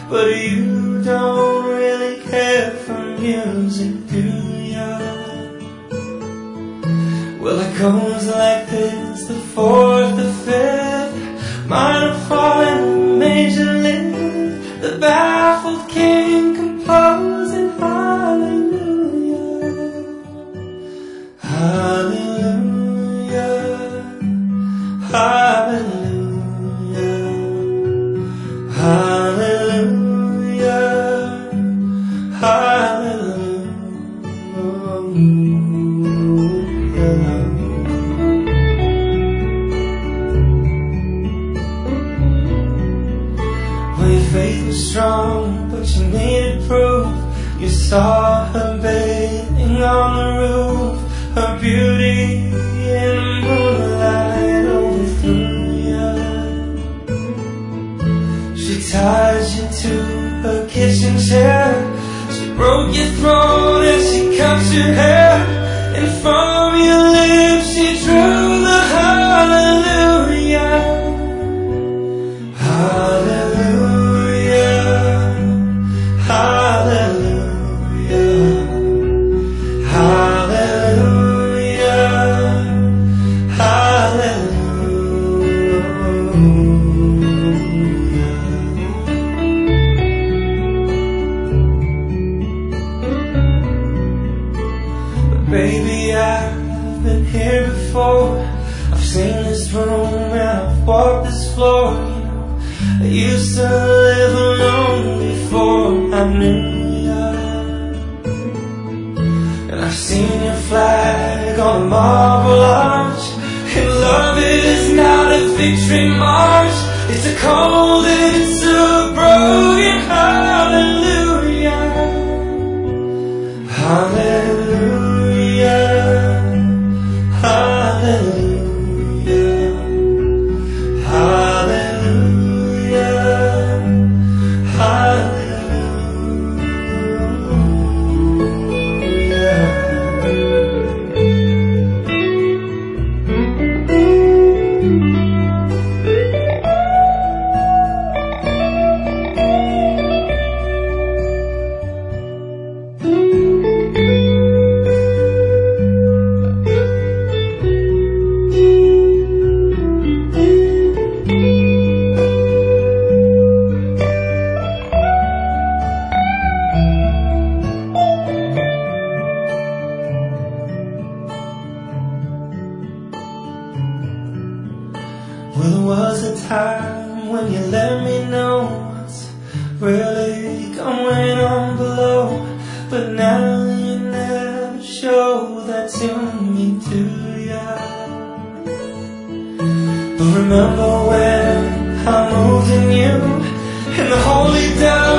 but you don't really care for music, do ya? Well, it goes like this: the fourth, the fifth, minor fall and major lift, the baffled king composing hallelujah, hallelujah, hallelujah, hallelujah, hallelujah. Well, your faith was strong, but you needed proof. You saw her bathing on the roof, her beauty in moonlight overthrew you. She tied you to her kitchen chair, she broke your throat as she cut your hair, and from your lips she drew the hallelujah, hallelujah, hallelujah, hallelujah, hallelujah. But baby, I've been here before. I've seen this room and I've walked this floor. I used to live alone before I knew ya, and I've seen your flag on the Marble Arch. And love is not a victory march, it's a cold and it's a broken hallelujah, hallelujah, hallelujah, hallelujah, Well, there was a time when you let me know what's really going on below, but now you never show that to me, do ya? But remember when I moved in you, in the holy down